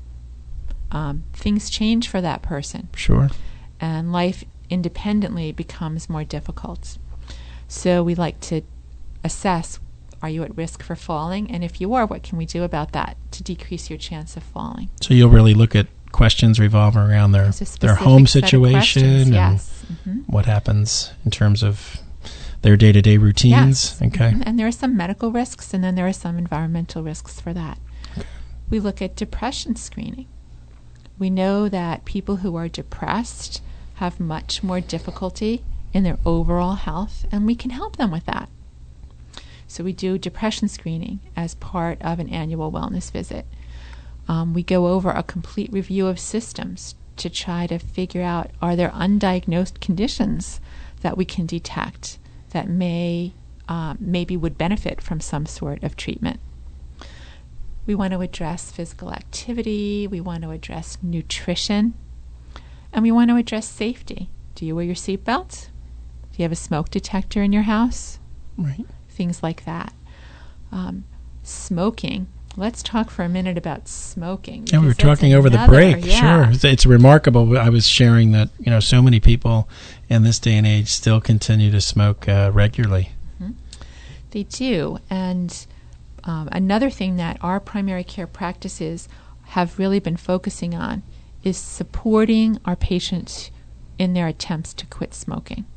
um, things change for that person. Sure. And life independently becomes more difficult. So we like to assess, are you at risk for falling? And if you are, what can we do about that to decrease your chance of falling? So you'll really look at questions revolving around their their home situation yes. and mm-hmm. what happens in terms of their day-to-day routines. Yes. Okay. Mm-hmm. And there are some medical risks, and then there are some environmental risks for that. Okay. We look at depression screening. We know that people who are depressed have much more difficulty in their overall health, and we can help them with that. So we do depression screening as part of an annual wellness visit. Um, we go over a complete review of systems to try to figure out, are there undiagnosed conditions that we can detect that may um, maybe would benefit from some sort of treatment. We want to address physical activity, we want to address nutrition, and we want to address safety. Do you wear your seatbelt? Do you have a smoke detector in your house? Right. Things like that. Um, smoking. Let's talk for a minute about smoking. Yeah, we were because talking over the another- break. yeah. Sure, it's, it's remarkable. I was sharing that you know so many people in this day and age still continue to smoke uh, regularly. Mm-hmm. They do, and um, another thing that our primary care practices have really been focusing on is supporting our patients in their attempts to quit smoking.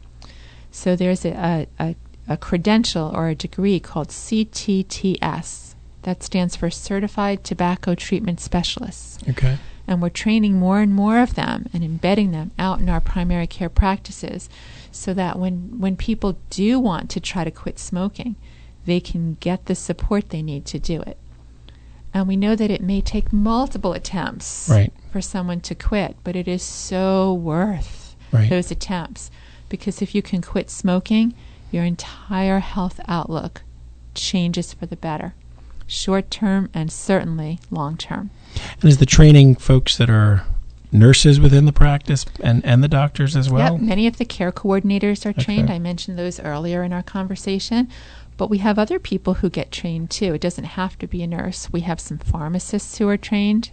So there's a, a, a, a credential or a degree called C T T S. That stands for Certified Tobacco Treatment Specialists. Okay. And we're training more and more of them and embedding them out in our primary care practices so that when, when people do want to try to quit smoking, they can get the support they need to do it. And we know that it may take multiple attempts right. for someone to quit, but it is so worth right. those attempts. Because if you can quit smoking, your entire health outlook changes for the better. Short-term and certainly long-term. And is the training folks that are nurses within the practice and, and the doctors as well? Yep, many of the care coordinators are trained. Okay. I mentioned those earlier in our conversation. But we have other people who get trained too. It doesn't have to be a nurse. We have some pharmacists who are trained.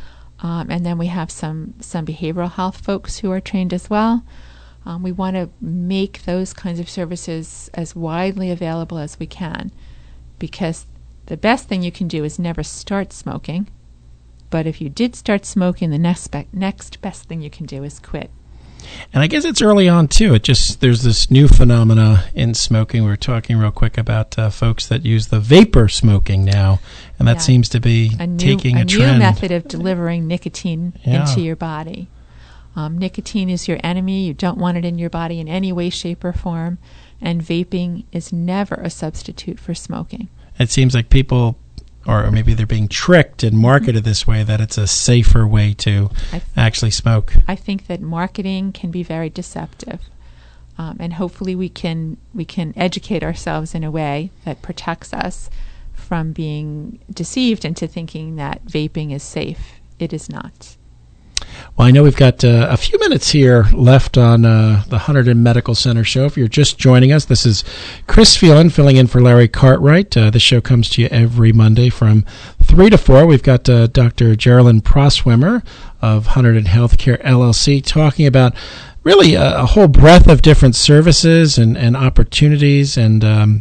Um, and then we have some, some behavioral health folks who are trained as well. Um, we want to make those kinds of services as widely available as we can, because the best thing you can do is never start smoking. But if you did start smoking, the next, be- next best thing you can do is quit. And I guess it's early on too. It just there's this new phenomena in smoking. We were talking real quick about uh, folks that use the vapor smoking now, and that Yeah. seems to be a new, taking a, a new trend. method of delivering nicotine Yeah. into your body. Um, nicotine is your enemy. You don't want it in your body in any way, shape, or form. And vaping is never a substitute for smoking. It seems like people, or maybe they're being tricked and marketed this way, that it's a safer way to I th- actually smoke. I think that marketing can be very deceptive, um, and hopefully we can we can educate ourselves in a way that protects us from being deceived into thinking that vaping is safe. It is not. Well, I know we've got uh, a few minutes here left on uh, the Hunterdon Medical Center show. If you're just joining us, this is Chris Phelan filling in for Larry Cartwright. Uh, this show comes to you every Monday from three to four. We've got uh, Doctor Geraldine Proswimmer of Hunterdon Healthcare L L C talking about really a, a whole breadth of different services and, and opportunities and um,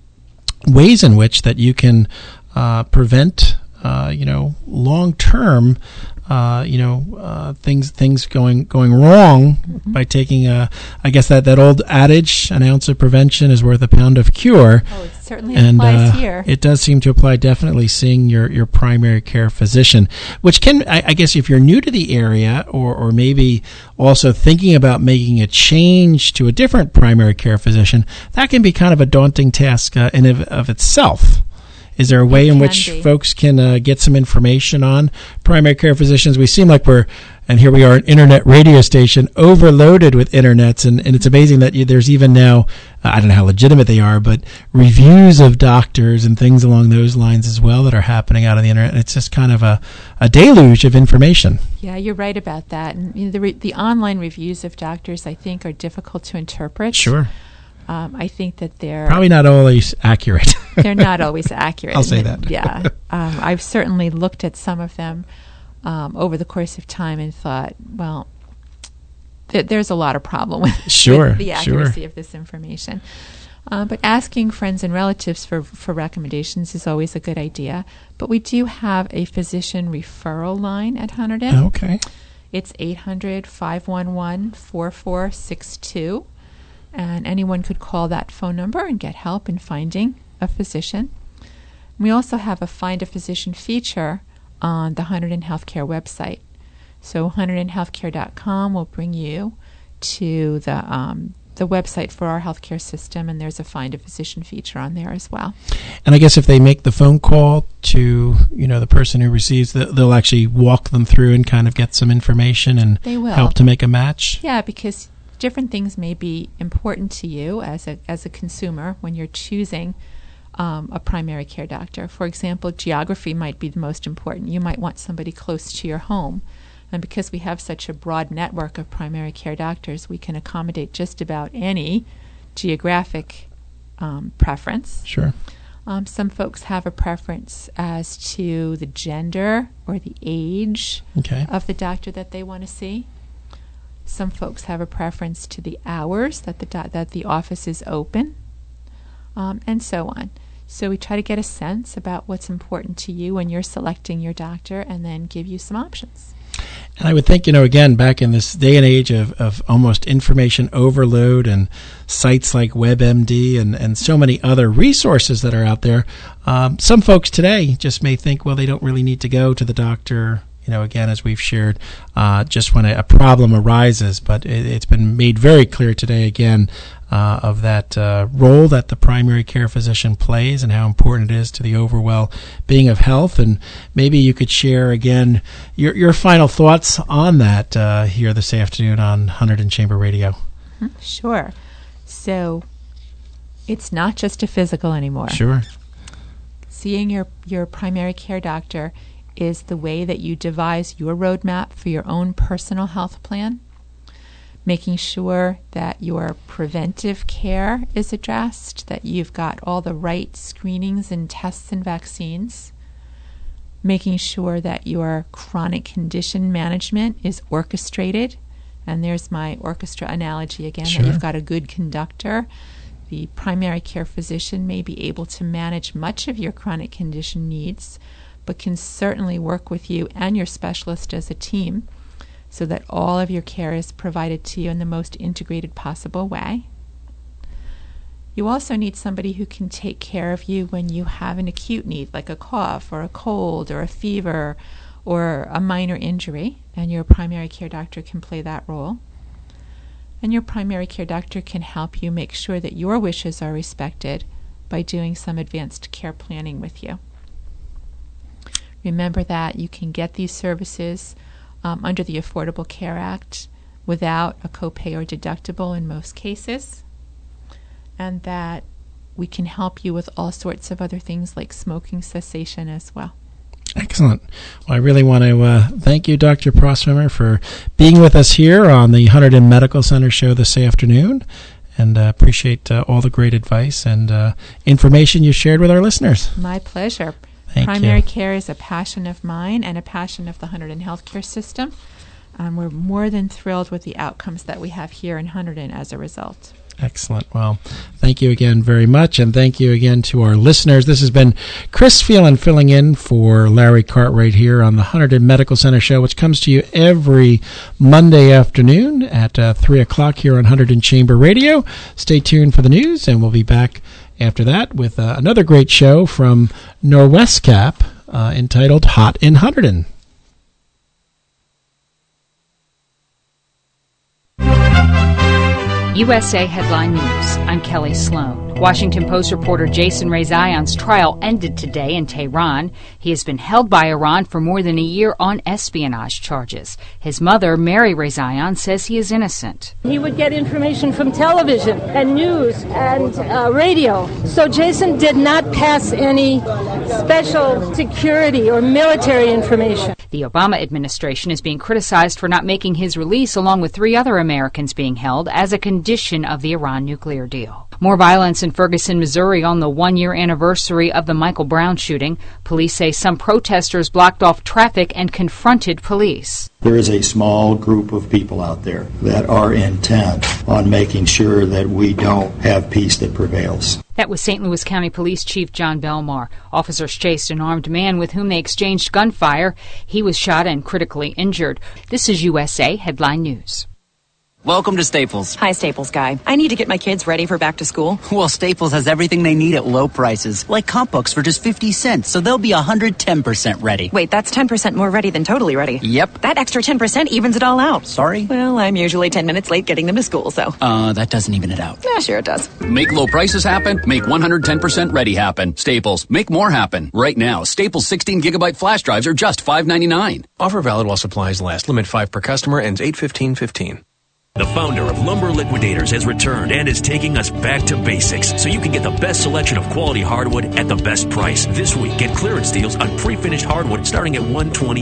ways in which that you can uh, prevent, uh, you know, long-term Uh, you know, uh, things things going going wrong mm-hmm. by taking a, I guess that, that old adage, an ounce of prevention is worth a pound of cure. Oh, it certainly and, applies uh, here. It does seem to apply definitely seeing your, your primary care physician, which can, I, I guess if you're new to the area or, or maybe also thinking about making a change to a different primary care physician, that can be kind of a daunting task uh, in of, of itself. Is there a way in which be. folks can uh, get some information on primary care physicians? We seem like we're, and here we are, an internet radio station overloaded with internets, and, and it's amazing that you, there's even now, uh, I don't know how legitimate they are, but reviews of doctors and things along those lines as well that are happening out on the internet. And it's just kind of a, a deluge of information. Yeah, you're right about that. And you know, the re- the online reviews of doctors, I think, are difficult to interpret. Sure. Um, I think that they're probably not always accurate. They're not always accurate. I'll say that. Yeah. Um, I've certainly looked at some of them um, over the course of time and thought, well, th- there's a lot of problem with, sure, with the accuracy sure. of this information. Uh, but asking friends and relatives for, for recommendations is always a good idea. But we do have a physician referral line at Hunterdon. Okay. It's eight hundred, five one one, four four six two. And anyone could call that phone number and get help in finding a physician. We also have a Find a Physician feature on the Hunterdon Healthcare website. So one hundred healthcare dot com will bring you to the um, the website for our healthcare system, and there's a Find a Physician feature on there as well. And I guess if they make the phone call to, you know, the person who receives, the, they'll actually walk them through and kind of get some information and they will. help to make a match. Yeah, because different things may be important to you as a as a consumer when you're choosing um, a primary care doctor. For example, geography might be the most important. You might want somebody close to your home. And because we have such a broad network of primary care doctors, we can accommodate just about any geographic um, preference. Sure. Um, some folks have a preference as to the gender or the age okay. of the doctor that they want to see. Some folks have a preference to the hours that the do- that the office is open, um, and so on. So we try to get a sense about what's important to you when you're selecting your doctor, and then give you some options. And I would think, you know, again, back in this day and age of, of almost information overload and sites like WebMD and, and so many other resources that are out there, um, some folks today just may think, well, they don't really need to go to the doctor, you know, again, as we've shared, uh, just when a, a problem arises. But it, it's been made very clear today, again, uh, of that uh, role that the primary care physician plays and how important it is to the overall being of health. And maybe you could share, again, your your final thoughts on that uh, here this afternoon on Hunterdon Chamber Radio. Sure. So it's not just a physical anymore. Sure. Seeing your, your primary care doctor is the way that you devise your roadmap for your own personal health plan, making sure that your preventive care is addressed, that you've got all the right screenings and tests and vaccines, making sure that your chronic condition management is orchestrated. And there's my orchestra analogy again, sure. that you've got a good conductor. The primary care physician may be able to manage much of your chronic condition needs, but can certainly work with you and your specialist as a team so that all of your care is provided to you in the most integrated possible way. You also need somebody who can take care of you when you have an acute need, like a cough or a cold or a fever or a minor injury, and your primary care doctor can play that role. And your primary care doctor can help you make sure that your wishes are respected by doing some advanced care planning with you. Remember that you can get these services um, under the Affordable Care Act without a copay or deductible in most cases, and that we can help you with all sorts of other things like smoking cessation as well. Excellent. Well, I really want to uh, thank you, Doctor Proswimmer, for being with us here on the Hunterdon Medical Center show this afternoon, and uh, appreciate uh, all the great advice and uh, information you shared with our listeners. My pleasure. Thank Primary you. care is a passion of mine and a passion of the Hunterdon healthcare system. Um, we're more than thrilled with the outcomes that we have here in Hunterdon as a result. Excellent. Well, thank you again very much, and thank you again to our listeners. This has been Chris Phelan filling in for Larry Cartwright here on the Hunterdon Medical Center show, which comes to you every Monday afternoon at uh, three o'clock here on Hunterdon Chamber Radio. Stay tuned for the news, and we'll be back after that with uh, another great show from Norwestcap uh, entitled Hot in Hunterdon. U S A Headline News. I'm Kelly Sloan. Washington Post reporter Jason Rezaian's trial ended today in Tehran. He has been held by Iran for more than a year on espionage charges. His mother, Mary Rezaian, says he is innocent. He would get information from television and news and uh, radio. So Jason did not pass any special security or military information. The Obama administration is being criticized for not making his release, along with three other Americans being held, as a condition of the Iran nuclear deal. More violence in Ferguson, Missouri on the one-year anniversary of the Michael Brown shooting. Police say some protesters blocked off traffic and confronted police. There is a small group of people out there that are intent on making sure that we don't have peace that prevails. That was Saint Louis County Police Chief John Belmar. Officers chased an armed man with whom they exchanged gunfire. He was shot and critically injured. This is U S A Headline News. Welcome to Staples. Hi, Staples guy. I need to get my kids ready for back to school. Well, Staples has everything they need at low prices, like comp books for just fifty cents, so they'll be one hundred ten percent ready. Wait, that's ten percent more ready than totally ready. Yep. That extra ten percent evens it all out. Sorry? Well, I'm usually ten minutes late getting them to school, so. Uh, that doesn't even it out. Yeah, sure it does. Make low prices happen. Make one hundred ten percent ready happen. Staples. Make more happen. Right now, Staples sixteen gigabyte flash drives are just five ninety-nine. Offer valid while supplies last. Limit five per customer. Ends eight fifteen fifteen. The founder of Lumber Liquidators has returned and is taking us back to basics so you can get the best selection of quality hardwood at the best price. This week, get clearance deals on pre-finished hardwood starting at one twenty.